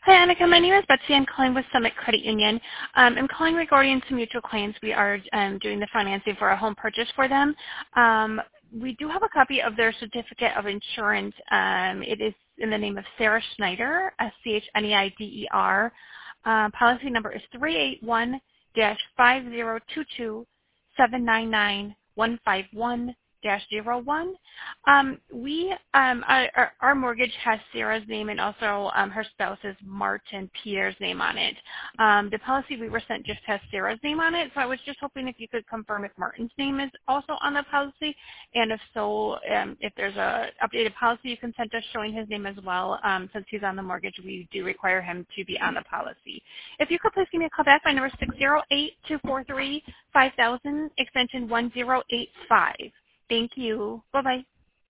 Hi, Annika. My name is Betsy. I'm calling with Summit Credit Union. I'm calling regarding some mutual clients. We are doing the financing for a home purchase for them. We do have a copy of their certificate of insurance. It is in the name of Sarah Schneider, Schneider. Policy number is 381-5022-799-151-01. Our mortgage has Sarah's name and also her spouse's Martin Pierre's name on it. The policy we were sent just has Sarah's name on it, so I was just hoping if you could confirm if Martin's name is also on the policy, and if so, if there's a updated policy you can send us showing his name as well. Since he's on the mortgage, we do require him to be on the policy. If you could please give me a call back, my number is 608-243-5000, extension 1085. Thank you. Bye-bye.